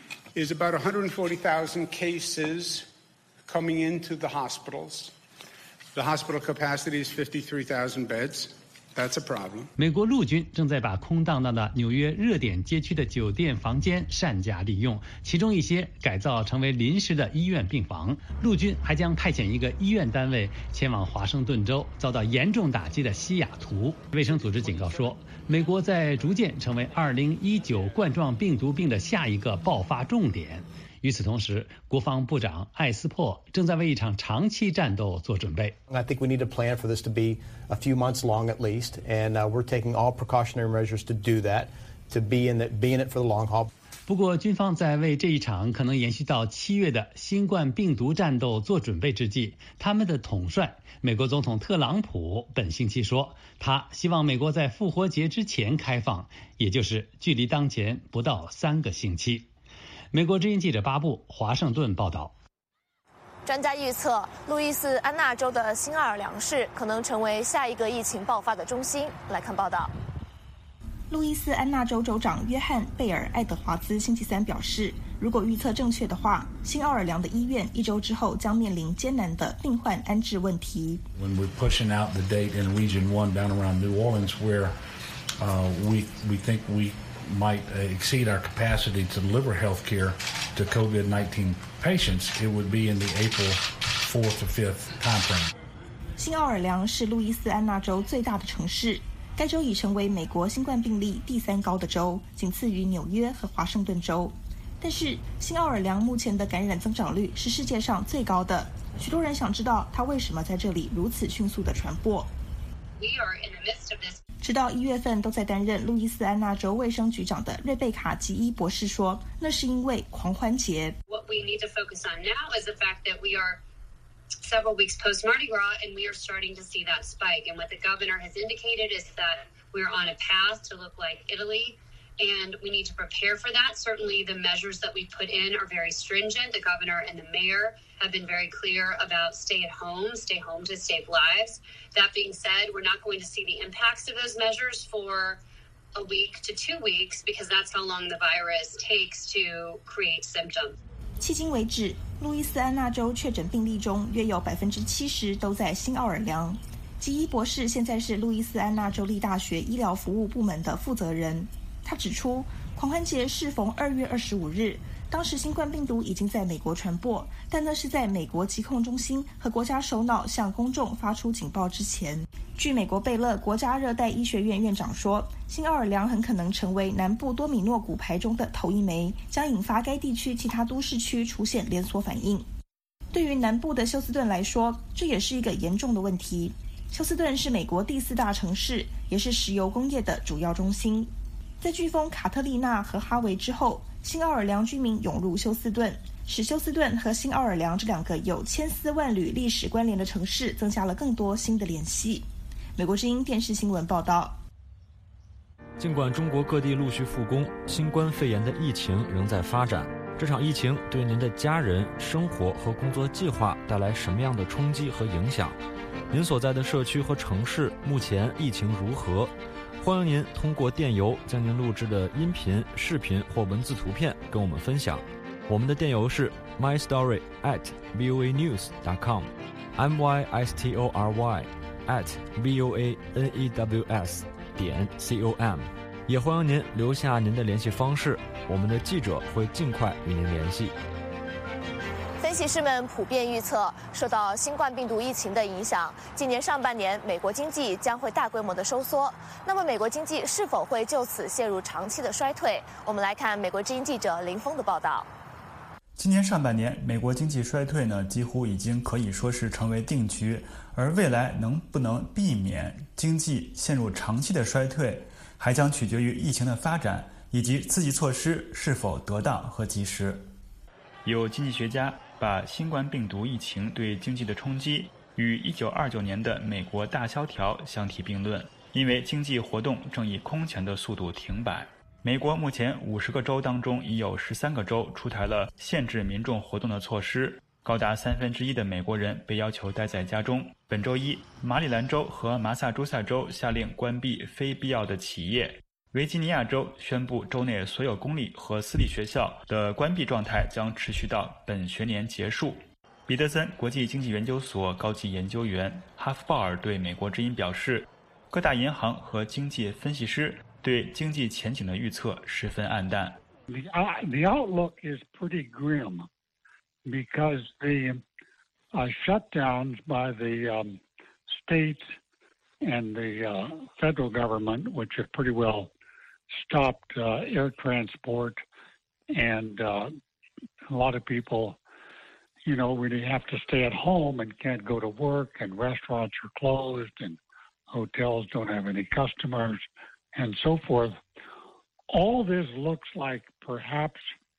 [SPEAKER 5] is about one hundred forty thousand cases coming into the hospitals. The hospital capacity is fifty-three thousand beds. That's a problem.
[SPEAKER 3] 美国陆军正在把空荡荡的纽约热点街区的酒店房间善加利用，其中一些改造成为临时的医院病房。陆军还将派遣一个医院单位前往华盛顿州遭到严重打击的西雅图。卫生组织警告说，美国在逐渐成为二零一九冠状病毒病的下一个爆发重点。与此同时，国防部长艾斯珀正在为一场长期战斗做准备。
[SPEAKER 6] I think we need to plan for this to be a few months long at least, and uh, we're taking all precautionary measures to do that, to be in, the, be in it for the long haul.
[SPEAKER 3] 不过，军方在为这一场可能延续到七月的新冠病毒战斗做准备之际，他们的统帅美国总统特朗普本星期说，他希望美国在复活节之前开放，也就是距离当前不到三个星期。美国之音记者巴布华盛顿报道。
[SPEAKER 1] 专家预测，路易斯安那州的新奥尔良市可能成为下一个疫情爆发的中心。来看报道。
[SPEAKER 7] 路易斯安那州州长约翰·贝尔·爱德华兹星期三表示，如果预测正确的话，新奥尔良的医院一周之后将面临艰难的病患安置问题。
[SPEAKER 8] When we're pushing out the date in Region One down around New Orleans, where uh, we we think we might exceed our capacity to deliver health care to COVID nineteen patients, it would be in the April fourth or fifth timeframe.
[SPEAKER 7] 新奥尔良是路易斯安那州最大的城市，该州已成为美国新冠病例第三高的州，仅次于纽约和华盛顿州。但是新奥尔良目前的感染增长率是世界上最高的，许多人想知道它为什么在这里如此迅速的传播。
[SPEAKER 9] We are in the midst of this.
[SPEAKER 7] 直到一月份都在担任路易斯安那州卫生局长的瑞贝卡·吉伊博士说，那是因为狂欢节。
[SPEAKER 9] What we need to focus on now is the fact that we are several weeks post Mardi Gras, and we are starting to see that spike. And what the governor has indicated is that we're on a path to look like Italy, and we need to prepare for that. Certainly, the measures that we put in are very stringent. The governor and the mayor have been very clear about stay at home, stay home to save lives. That being said, we're not going to see the impacts of those measures for a week to two weeks because that's how long the virus takes to create symptoms.
[SPEAKER 7] 迄今为止，路易斯安那州确诊病例中约有百分之七十都在新奥尔良。吉伊博士现在是路易斯安那州立大学医疗服务部门的负责人。他指出，狂欢节适逢二月二十五日，当时新冠病毒已经在美国传播，但那是在美国疾控中心和国家首脑向公众发出警报之前。据美国贝勒国家热带医学院院长说，新奥尔良很可能成为南部多米诺骨牌中的头一枚，将引发该地区其他都市区出现连锁反应。对于南部的休斯顿来说，这也是一个严重的问题。休斯顿是美国第四大城市，也是石油工业的主要中心。在飓风卡特丽娜和哈维之后，新奥尔良居民涌入休斯顿，使休斯顿和新奥尔良这两个有千丝万缕历史关联的城市增加了更多新的联系。美国之音电视新闻报道。
[SPEAKER 10] 尽管中国各地陆续复工，新冠肺炎的疫情仍在发展。这场疫情对您的家人、生活和工作计划带来什么样的冲击和影响？您所在的社区和城市目前疫情如何？欢迎您通过电邮将您录制的音频、视频或文字图片跟我们分享。我们的电邮是 my story at voa news dot com m y s t o r y at voa news 点 com。也欢迎您留下您的联系方式，我们的记者会尽快与您联系。
[SPEAKER 1] 分析析师们普遍预测，受到新冠病毒疫情的影响，今年上半年美国经济将会大规模的收缩。那么，美国经济是否会就此陷入长期的衰退？我们来看美国之音记者林峰的报道。
[SPEAKER 13] 今年上半年，美国经济衰退呢，几乎已经可以说是成为定局。而未来能不能避免经济陷入长期的衰退，还将取决于疫情的发展以及刺激措施是否得当和及时。
[SPEAKER 11] 有经济学家把新冠病毒疫情对经济的冲击与一九二九年的美国大萧条相提并论，因为经济活动正以空前的速度停摆。美国目前五十个州当中已有十三个州出台了限制民众活动的措施，高达三分之一的美国人被要求待在家中。本周一，马里兰州和麻萨诸塞州下令关闭非必要的企业。维吉尼亚州宣布州内所有公立和私立学校的关闭状态将持续到本学年结束。彼得森国际经济研究所高级研究员哈夫鲍尔对美国之音表示，各大银行和经济分析师对经济前景的预测十分暗淡。
[SPEAKER 12] The, uh, the outlook is pretty grim because the uh, shutdowns by the um, states and the uh, federal government, which have pretty well stopped uh, air transport, and uh, a lot of people, you know, really have to stay at home and can't go to work, and restaurants are closed, and hotels don't have any customers, and so forth. All this looks like perhaps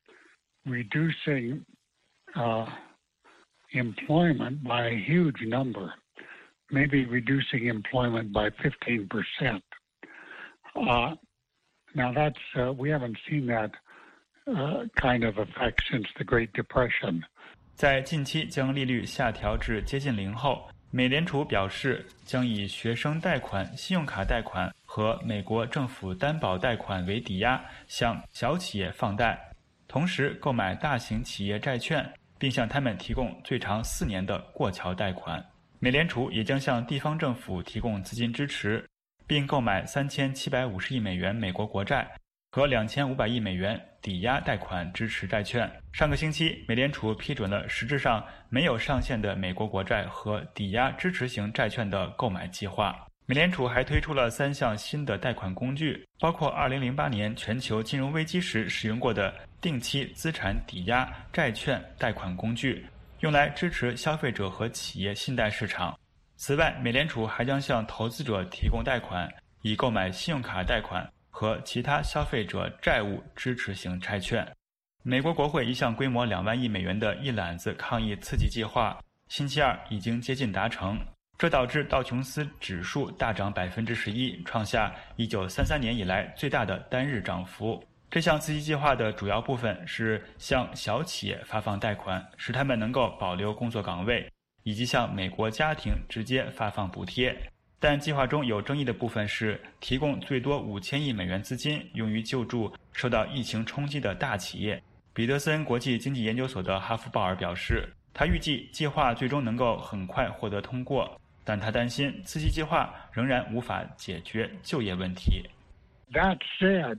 [SPEAKER 12] reducing uh, employment by a huge number, maybe reducing employment by fifteen percent. Uh, now that's, uh, we haven't seen that uh, kind of effect since the Great Depression.
[SPEAKER 11] 在近期将利率下调至接近零后，美联储表示将以学生贷款、信用卡贷款和美国政府担保贷款为抵押，向小企业放贷，同时购买大型企业债券，并向他们提供最长四年的过桥贷款。美联储也将向地方政府提供资金支持，并购买三千七百五十亿美元美国国债和两千五百亿美元抵押贷款支持债券。上个星期，美联储批准了实质上没有上限的美国国债和抵押支持型债券的购买计划。美联储还推出了三项新的贷款工具，包括二零零八年全球金融危机时使用过的定期资产抵押债券贷款工具，用来支持消费者和企业信贷市场。此外，美联储还将向投资者提供贷款，以购买信用卡贷款和其他消费者债务支持型债券。美国国会一项规模两万亿美元的一揽子抗疫刺激计划，星期二已经接近达成，这导致道琼斯指数大涨百分之十一，创下一九三三年以来最大的单日涨幅。这项刺激计划的主要部分是向小企业发放贷款，使他们能够保留工作岗位，以及向美国家庭直接发放补贴。但计划中有争议的部分是提供最多五千亿美元资金用于救助受到疫情冲击的大企业。彼得森国际经济研究所的哈夫鲍尔表示，他预计计划最终能够很快获得通过，但他担心刺激计划仍然无法解决就业问题。
[SPEAKER 12] That said,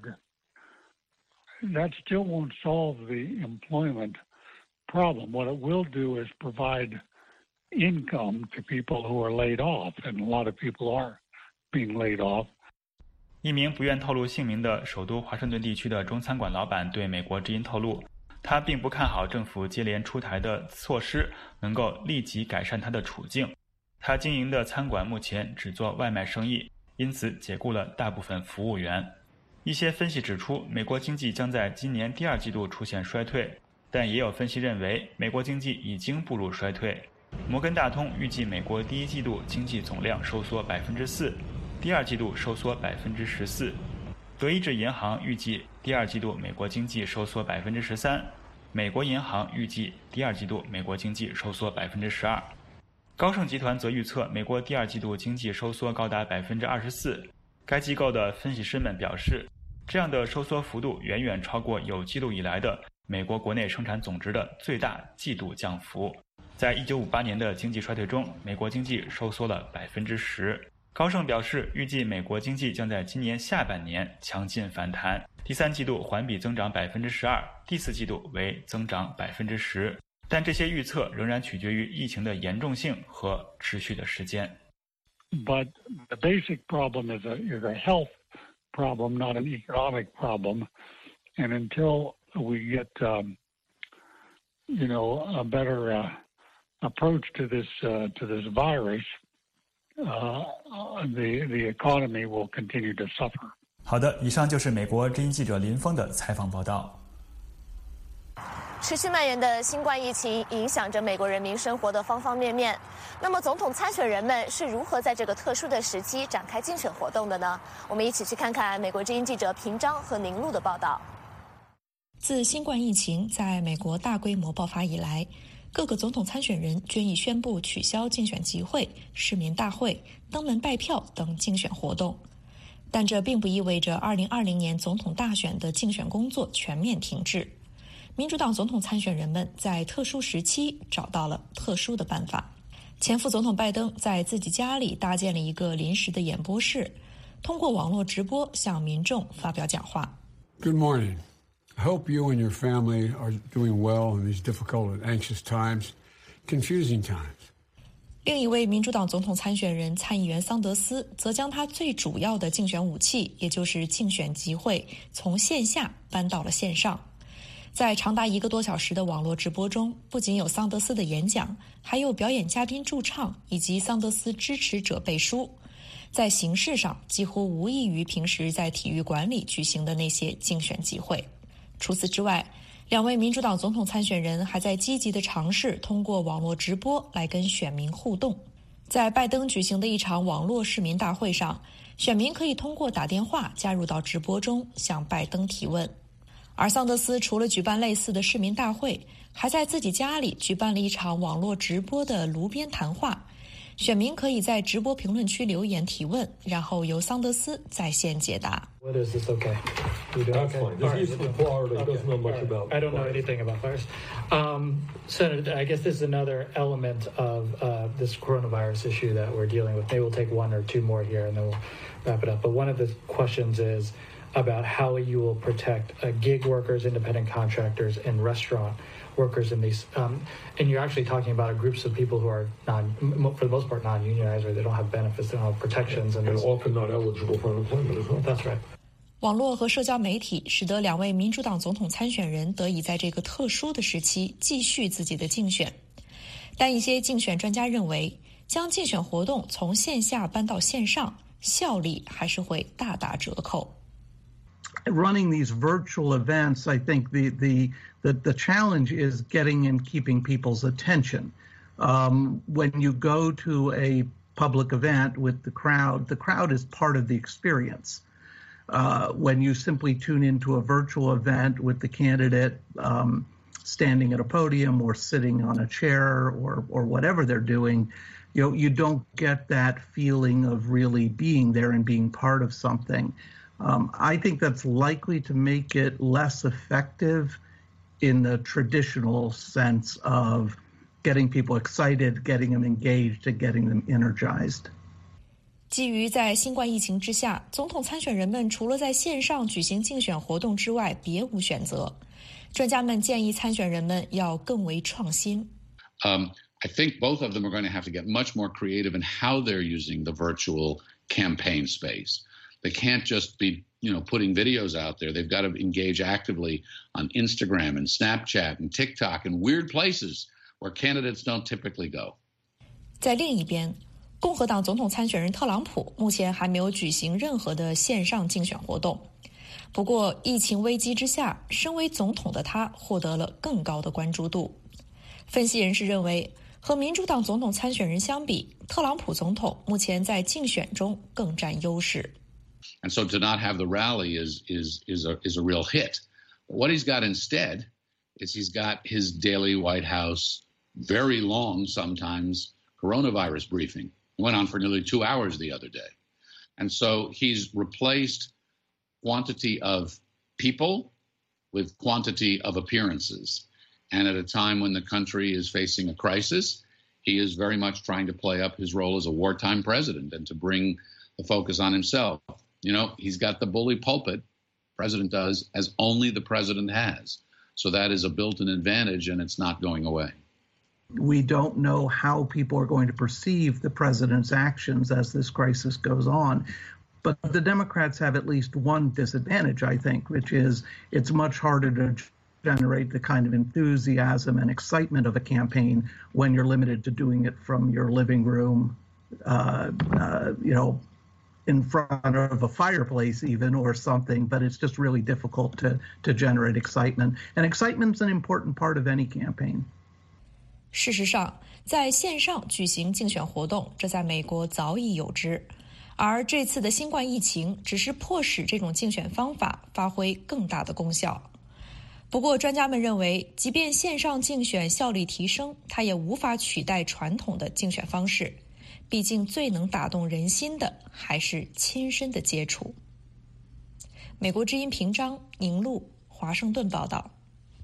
[SPEAKER 12] that still won't solve the employment problem. What it will do is provide income to people who are laid off, and a lot of people are being laid off.
[SPEAKER 11] 一名不愿透露姓名的首都华盛顿地区的中餐馆老板对美国之音透露，他并不看好政府接连出台的措施能够立即改善他的处境。他经营的餐馆目前只做外卖生意，因此解雇了大部分服务员。一些分析指出，美国经济将在今年第二季度出现衰退，但也有分析认为美国经济已经步入衰退。摩根大通预计美国第一季度经济总量收缩百分之四，第二季度收缩百分之十四。德意志银行预计第二季度美国经济收缩百分之十三，美国银行预计第二季度美国经济收缩百分之十二。高盛集团则预测美国第二季度经济收缩高达百分之二十四。该机构的分析师们表示，这样的收缩幅度远远超过有记录以来的美国国内生产总值的最大季度降幅。在一九五八年的经济衰退中，美国经济收缩了百分之十。高盛表示，预计美国经济将在今年下半年强劲反弹，第三季度环比增长百分之十二，第四季度为增长百分之十。 但这些预测仍然取决于疫情的严重性和持续的时间。
[SPEAKER 12] But the basic problem is a is a health problem, not an economic problem. And until we get, um, you know, a better uh, approach to this uh, to this virus, uh, the the economy will continue to suffer.
[SPEAKER 13] 好的，以上就是美国之音记者林峰的采访报道。
[SPEAKER 1] 持续蔓延的新冠疫情影响着美国人民生活的方方面面。那么，总统参选人们是如何在这个特殊的时期展开竞选活动的呢？我们一起去看看美国之音记者平章和宁路的报道。
[SPEAKER 14] 自新冠疫情在美国大规模爆发以来，各个总统参选人均已宣布取消竞选集会、市民大会、登门拜票等竞选活动。但这并不意味着二零二零年总统大选的竞选工作全面停滞。民主党总统参选人们在特殊时期找到了特殊的办法。前副总统拜登在自己家里搭建了一个临时的演播室，通过网络直播向民众发表讲话。
[SPEAKER 15] Good morning. I hope you and your family are doing well in these difficult and anxious times, confusing times.
[SPEAKER 14] 另一位民主党总统参选人参议员桑德斯则将他最主要的竞选武器，也就是竞选集会，从线下搬到了线上。在长达一个多小时的网络直播中，不仅有桑德斯的演讲，还有表演嘉宾驻唱以及桑德斯支持者背书。在形式上，几乎无异于平时在体育馆里举行的那些竞选集会。除此之外，两位民主党总统参选人还在积极地尝试通过网络直播来跟选民互动。在拜登举行的一场网络市民大会上，选民可以通过打电话加入到直播中，向拜登提问。而桑德斯除了举办类似的市民大会，还在自己家里举办了一场网络直播的炉边谈话。选民可以在直播评论区留言提问，然后由桑德斯在线解答。
[SPEAKER 16] What is this okay?
[SPEAKER 21] We don't. That's fine. This is from Florida. He doesn't know much about.
[SPEAKER 16] I don't know anything about virus. Um, Senator, I guess this is another element of uh, this coronavirus issue that we're dealing with. Maybe we'll take one or two more here and then we'll wrap it up. But one of the questions is about how you will protect uh, gig workers, independent contractors, and restaurant workers in these. Um, and you're actually talking about groups of people who are non, for the most part, non-unionized, or they don't have benefits, they don't have protections, and,
[SPEAKER 21] and often not eligible for unemployment as well.
[SPEAKER 16] That's right.
[SPEAKER 14] 网络和社交媒体使得两位民主党总统参选人得以在这个特殊的时期继续自己的竞选。但一些竞选专家认为，将竞选活动从线下搬到线上，效力还是会大打折扣。
[SPEAKER 17] Running these virtual events, I think the the the, the challenge is getting and keeping people's attention. Um, when you go to a public event with the crowd, the crowd is part of the experience. Uh, when you simply tune into a virtual event with the candidate um, standing at a podium or sitting on a chair or or whatever they're doing, you know, you don't get that feeling of really being there and being part of something. Um, I think that's likely to make it less effective in the traditional sense of getting people excited, getting them engaged, and getting them energized.
[SPEAKER 14] 基于在新冠疫情之下，总统参选人们除了在线上举行竞选活动之外，别无选择。专家们建议参选人们要更为创新。
[SPEAKER 18] Um, I think both of them are going to have to get much more creative in how they're using the virtual campaign space. They can't just be, you know, putting videos out there. They've got to engage actively on Instagram and Snapchat and TikTok and weird places where candidates don't typically go.
[SPEAKER 14] 在另一边，共和党总统参选人特朗普目前还没有举行任何的线上竞选活动。不过，疫情危机之下，身为总统的他获得了更高的关注度。分析人士认为，和民主党总统参选人相比，特朗普总统目前在竞选中更占优势。
[SPEAKER 18] And so to not have the rally is is is a is a real hit. But what he's got instead is he's got his daily White House, very long sometimes, coronavirus briefing. It went on for nearly two hours the other day. And so he's replaced quantity of people with quantity of appearances. And at a time when the country is facing a crisis, he is very much trying to play up his role as a wartime president and to bring the focus on himself. You know, he's got the bully pulpit, president does, as only the president has. So that is a built-in advantage, and it's not going away.
[SPEAKER 17] We don't know how people are going to perceive the president's actions as this crisis goes on. But the Democrats have at least one disadvantage, I think, which is it's much harder to generate the kind of enthusiasm and excitement of a campaign when you're limited to doing it from your living room, uh, uh, you know, in front of a fireplace even or something, but it's just really difficult to, to generate excitement. And excitement's an important part of any campaign.
[SPEAKER 14] 事实上，在线上举行竞选活动，这在美国早已有之。而这次的新冠疫情只是迫使这种竞选方法发挥更大的功效。不过，专家们认为，即便线上竞选效率提升，它也无法取代传统的竞选方式。毕竟，最能打动人心的还是亲身的接触。美国之音平章宁路，华盛顿报道。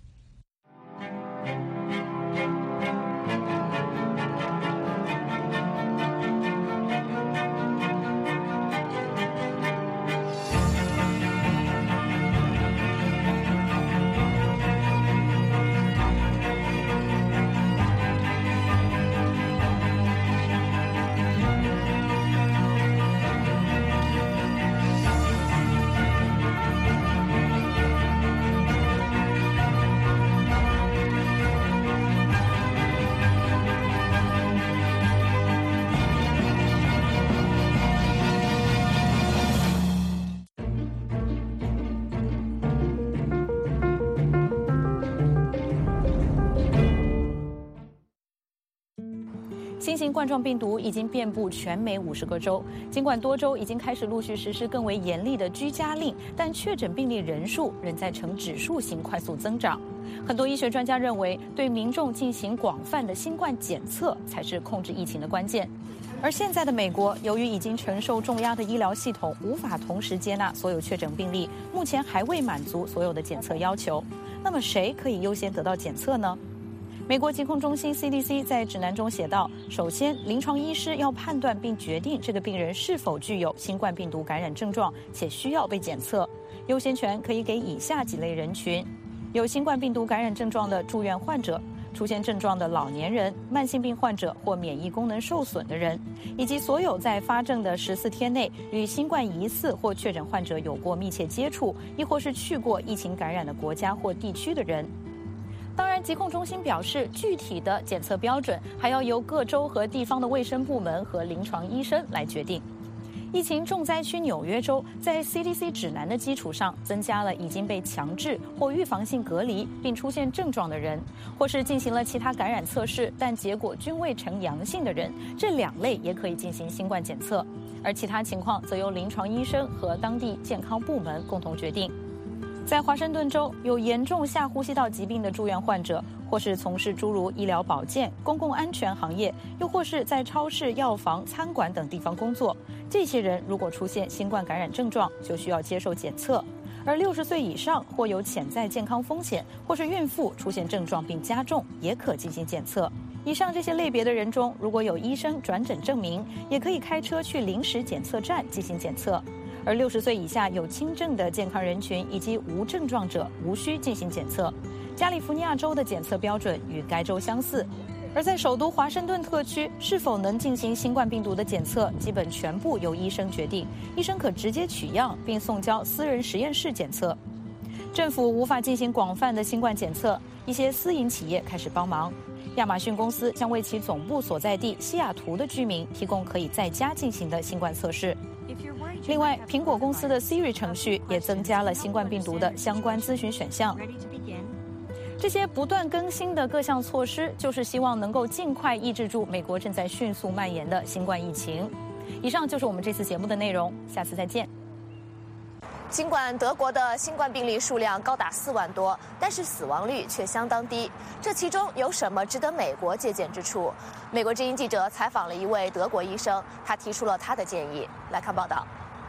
[SPEAKER 1] 新型冠状病毒已经遍布全美五十个州，尽管多州已经开始陆续实施更为严厉的居家令，但确诊病例人数仍在呈指数型快速增长。很多医学专家认为，对民众进行广泛的新冠检测才是控制疫情的关键。而现在的美国，由于已经承受重压的医疗系统无法同时接纳所有确诊病例，目前还未满足所有的检测要求。那么谁可以优先得到检测呢？美国疾控中心 C D C 在指南中写道，首先，临床医师要判断并决定这个病人是否具有新冠病毒感染症状，且需要被检测。优先权可以给以下几类人群：有新冠病毒感染症状的住院患者，出现症状的老年人、慢性病患者或免疫功能受损的人，以及所有在发症的十四天内与新冠疑似或确诊患者有过密切接触，亦或是去过疫情感染的国家或地区的人。当然，疾控中心表示，具体的检测标准还要由各州和地方的卫生部门和临床医生来决定。疫情重灾区纽约州在 C D C 指南的基础上，增加了已经被强制或预防性隔离并出现症状的人，或是进行了其他感染测试但结果均未呈阳性的人，这两类也可以进行新冠检测。而其他情况则由临床医生和当地健康部门共同决定。在华盛顿州，有严重下呼吸道疾病的住院患者，或是从事诸如医疗保健、公共安全行业，又或是在超市、药房、餐馆等地方工作，这些人如果出现新冠感染症状，就需要接受检测。而六十岁以上或有潜在健康风险，或是孕妇出现症状并加重，也可进行检测。以上这些类别的人中，如果有医生转诊证明，也可以开车去临时检测站进行检测。而六十岁以下有轻症的健康人群以及无症状者无需进行检测。加利福尼亚州的检测标准与该州相似。而在首都华盛顿特区，是否能进行新冠病毒的检测，基本全部由医生决定。医生可直接取样并送交私人实验室检测。政府无法进行广泛的新冠检测，一些私营企业开始帮忙。亚马逊公司将为其总部所在地西雅图的居民提供可以在家进行的新冠测试。另外，苹果公司的 Siri 程序也增加了新冠病毒的相关咨询选项。这些不断更新的各项措施，就是希望能够尽快抑制住美国正在迅速蔓延的新冠疫情。以上就是我们这次节目的内容，下次再见。尽管德国的新冠病例数量高达四万多，但是死亡率却相当低。这其中有什么值得美国借鉴之处？美国之音记者采访了一位德国医生，他提出了他的建议。来看报道。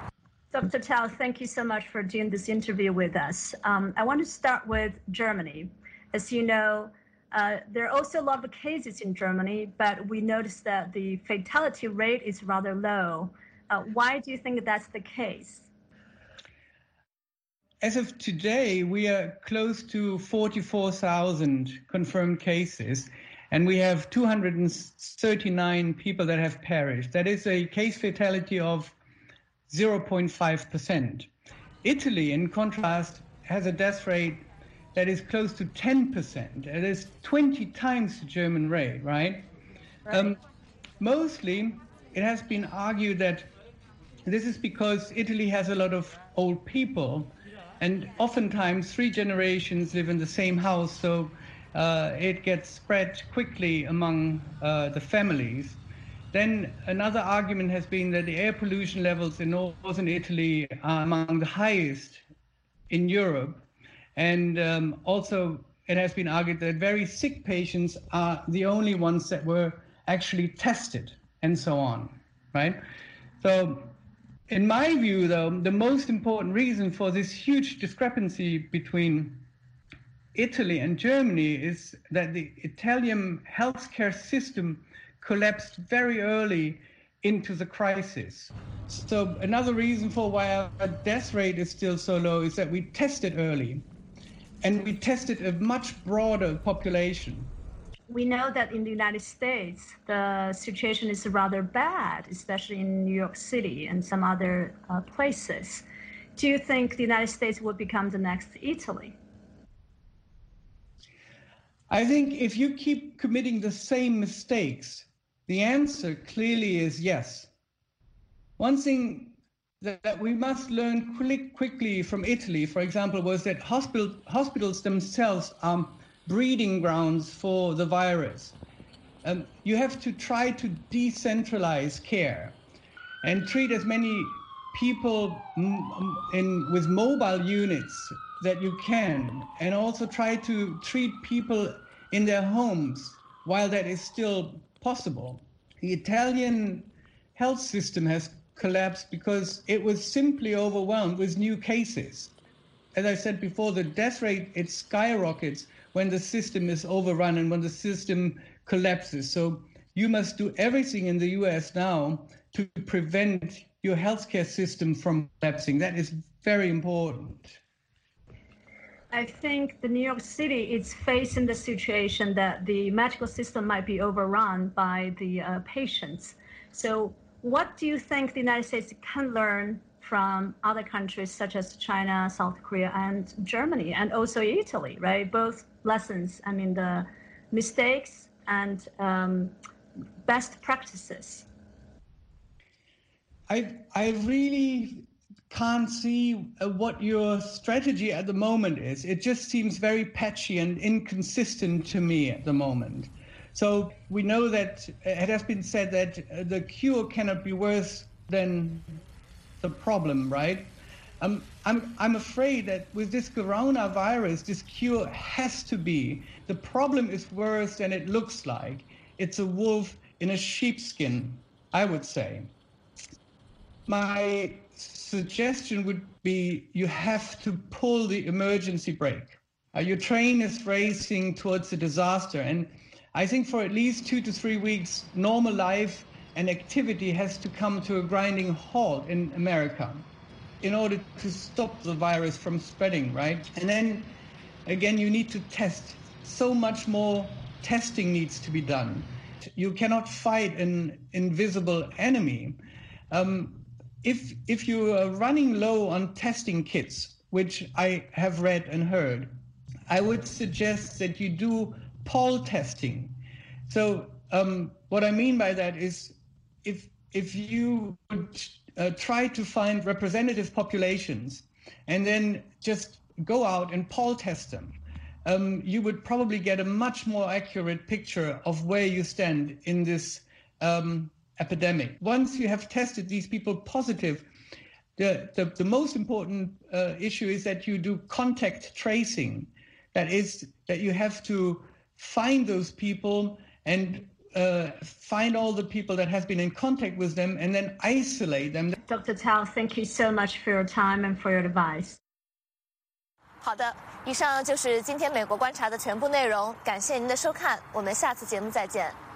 [SPEAKER 19] Doctor Tao, thank you so much for doing this interview with us. Um, I want to start with Germany. As you know, uh, there are also a lot of cases in Germany, but we noticed that the fatality rate is rather low. Uh, why do you think that's the case?
[SPEAKER 20] as of today, we are close to forty-four thousand confirmed cases, and we have two hundred thirty-nine people that have perished. That is a case fatality of zero point five percent. Italy, in contrast, has a death rate that is close to ten percent. It is twenty times the German rate, right? right. Um, mostly, it has been argued that this is because Italy has a lot of old people, and oftentimes three generations live in the same house, so uh, it gets spread quickly among uh, the families. Then another argument has been that the air pollution levels in northern Italy are among the highest in Europe. And um, also it has been argued that very sick patients are the only ones that were actually tested and so on, right? So in my view, though, the most important reason for this huge discrepancy between Italy and Germany is that the Italian healthcare system collapsed very early into the crisis. So another reason for why our death rate is still so low is that we tested early, and we tested a much broader population.
[SPEAKER 19] We know that in the United States, the situation is rather bad, especially in New York City and some other uh, places. Do you think the United States will become the next Italy?
[SPEAKER 20] I think if you keep committing the same mistakes, the answer clearly is yes. One thing that, that we must learn quick, quickly from Italy, for example, was that hospital, hospitals themselves are breeding grounds for the virus. Um, you have to try to decentralize care and treat as many people in, with mobile units that you can, and also try to treat people in their homes while that is still possible. The Italian health system has collapsed because it was simply overwhelmed with new cases. As I said before, the death rate, it skyrockets when the system is overrun and when the system collapses. So you must do everything in the U S now to prevent your healthcare system from collapsing. That is very important.
[SPEAKER 19] I think the New York City is facing the situation that the medical system might be overrun by the uh, patients. So what do you think the United States can learn from other countries such as China, South Korea, and Germany, and also Italy, right? Both lessons, I mean, the mistakes and um, best practices.
[SPEAKER 20] I, I really can't see uh, what your strategy at the moment is. It just seems very patchy and inconsistent to me at the moment. So we know that it has been said that uh, the cure cannot be worse than the problem, right? Um, I'm, I'm afraid that with this coronavirus, this cure has to be. The problem is worse than it looks like. It's a wolf in a sheepskin, I would say. My suggestion would be you have to pull the emergency brake. Uh, your train is racing towards a disaster, and I think for at least two to three weeks, normal life and activity has to come to a grinding halt in America in order to stop the virus from spreading, right? And then, again, you need to test. So much more testing needs to be done. You cannot fight an invisible enemy. Um, if, if you are running low on testing kits, which I have read and heard, I would suggest that you do poll testing. So um, what I mean by that is if, if you would uh, try to find representative populations and then just go out and poll test them, um, you would probably get a much more accurate picture of where you stand in this um, epidemic. Once you have tested these people positive, the, the, the most important uh, issue is that you do contact tracing. That is, that you have to find those people and uh, find all the people that have been in contact with them and then isolate them.
[SPEAKER 19] Doctor Tao, thank you so much for your time and for your advice.
[SPEAKER 1] 好的，以上就是今天美国观察的全部内容，感谢您的收看，我们下次节目再见。